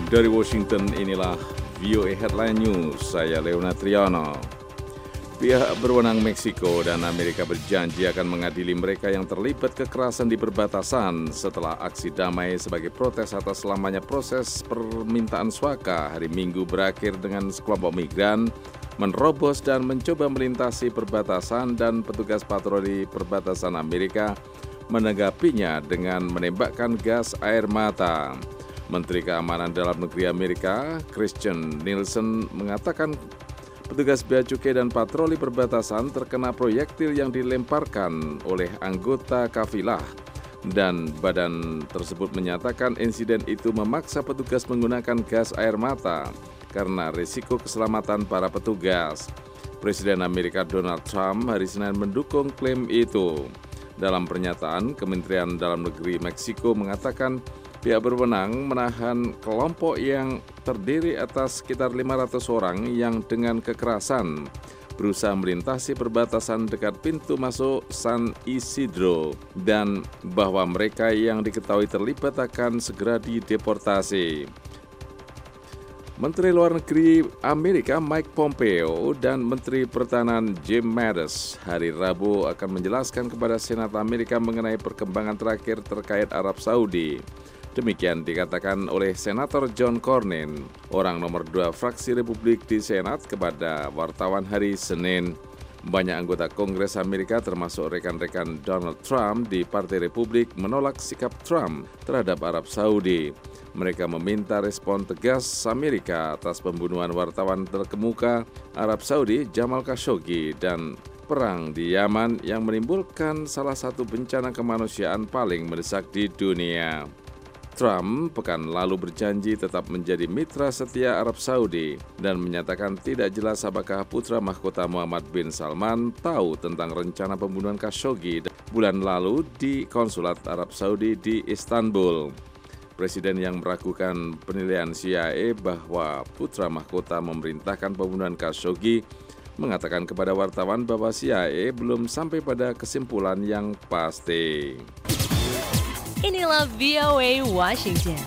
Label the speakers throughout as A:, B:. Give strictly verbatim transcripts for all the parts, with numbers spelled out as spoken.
A: Dari Washington, inilah V O A Headline News, saya Leona Triano. Pihak berwenang Meksiko dan Amerika berjanji akan mengadili mereka yang terlibat kekerasan di perbatasan setelah aksi damai sebagai protes atas lamanya proses permintaan suaka hari Minggu berakhir dengan sekelompok migran menerobos dan mencoba melintasi perbatasan dan petugas patroli perbatasan Amerika menanggapinya dengan menembakkan gas air mata. Menteri Keamanan Dalam Negeri Amerika, Christian Nielsen, mengatakan petugas bea cukai dan patroli perbatasan terkena proyektil yang dilemparkan oleh anggota kafilah, dan badan tersebut menyatakan insiden itu memaksa petugas menggunakan gas air mata karena risiko keselamatan para petugas. Presiden Amerika Donald Trump hari Senin mendukung klaim itu. Dalam pernyataan, Kementerian Dalam Negeri Meksiko mengatakan pihak berwenang menahan kelompok yang terdiri atas sekitar lima ratus orang yang dengan kekerasan berusaha melintasi perbatasan dekat pintu masuk San Isidro dan bahwa mereka yang diketahui terlibat akan segera dideportasi. Menteri Luar Negeri Amerika Mike Pompeo dan Menteri Pertahanan Jim Mattis hari Rabu akan menjelaskan kepada Senat Amerika mengenai perkembangan terakhir terkait Arab Saudi. Demikian dikatakan oleh Senator John Cornyn, orang nomor dua fraksi Republik di Senat, kepada wartawan hari Senin. Banyak anggota Kongres Amerika termasuk rekan-rekan Donald Trump di Partai Republik menolak sikap Trump terhadap Arab Saudi. Mereka meminta respon tegas Amerika atas pembunuhan wartawan terkemuka Arab Saudi Jamal Khashoggi dan perang di Yaman yang menimbulkan salah satu bencana kemanusiaan paling mendesak di dunia. Trump pekan lalu berjanji tetap menjadi mitra setia Arab Saudi dan menyatakan tidak jelas apakah putra mahkota Muhammad bin Salman tahu tentang rencana pembunuhan Khashoggi bulan lalu di konsulat Arab Saudi di Istanbul. Presiden yang meragukan penilaian C I A bahwa putra mahkota memerintahkan pembunuhan Khashoggi mengatakan kepada wartawan bahwa C I A belum sampai pada kesimpulan yang pasti.
B: Inilah V O A Washington.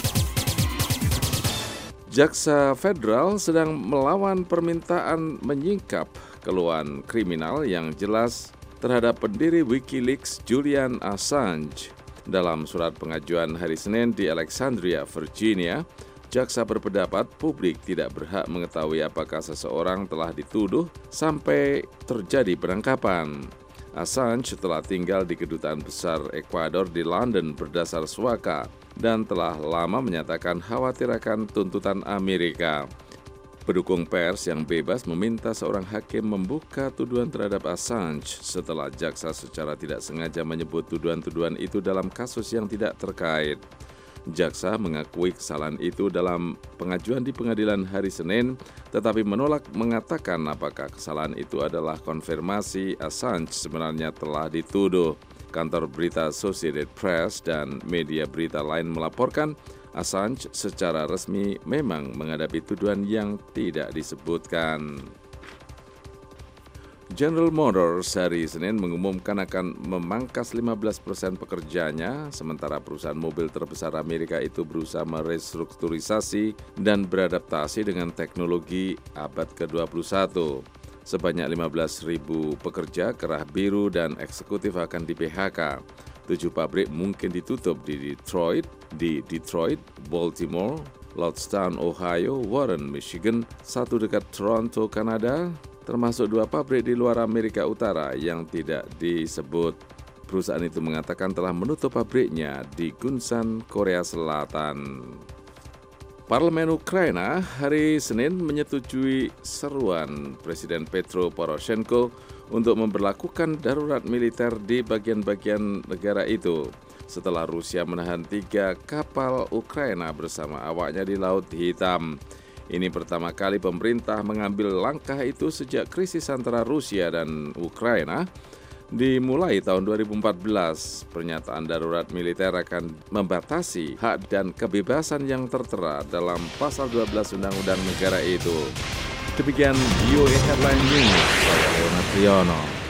A: Jaksa Federal sedang melawan permintaan menyingkap keluhan kriminal yang jelas terhadap pendiri Wikileaks Julian Assange. Dalam surat pengajuan hari Senin di Alexandria, Virginia, jaksa berpendapat publik tidak berhak mengetahui apakah seseorang telah dituduh sampai terjadi penangkapan. Assange telah tinggal di Kedutaan Besar Ekuador di London berdasar suaka dan telah lama menyatakan khawatir akan tuntutan Amerika. Pendukung pers yang bebas meminta seorang hakim membuka tuduhan terhadap Assange setelah jaksa secara tidak sengaja menyebut tuduhan-tuduhan itu dalam kasus yang tidak terkait. Jaksa mengakui kesalahan itu dalam pengajuan di pengadilan hari Senin, tetapi menolak mengatakan apakah kesalahan itu adalah konfirmasi Assange sebenarnya telah dituduh. Kantor berita Associated Press dan media berita lain melaporkan Assange secara resmi memang menghadapi tuduhan yang tidak disebutkan. General Motors hari Senin mengumumkan akan memangkas lima belas persen pekerjanya, sementara perusahaan mobil terbesar Amerika itu berusaha merestrukturisasi dan beradaptasi dengan teknologi abad ke dua puluh satu. Sebanyak lima belas ribu pekerja kerah biru dan eksekutif akan di P H K. Tujuh pabrik mungkin ditutup di Detroit, di Detroit, Baltimore, Lordstown, Ohio, Warren, Michigan, satu dekat Toronto, Kanada, termasuk dua pabrik di luar Amerika Utara yang tidak disebut. Perusahaan itu mengatakan telah menutup pabriknya di Gunsan, Korea Selatan. Parlemen Ukraina hari Senin menyetujui seruan Presiden Petro Poroshenko untuk memberlakukan darurat militer di bagian-bagian negara itu setelah Rusia menahan tiga kapal Ukraina bersama awaknya di Laut Hitam. Ini pertama kali pemerintah mengambil langkah itu sejak krisis antara Rusia dan Ukraina dimulai tahun dua ribu empat belas. Pernyataan darurat militer akan membatasi hak dan kebebasan yang tertera dalam pasal dua belas Undang-Undang Negara itu. Demikian V O A Headline News, saya Leona Triano.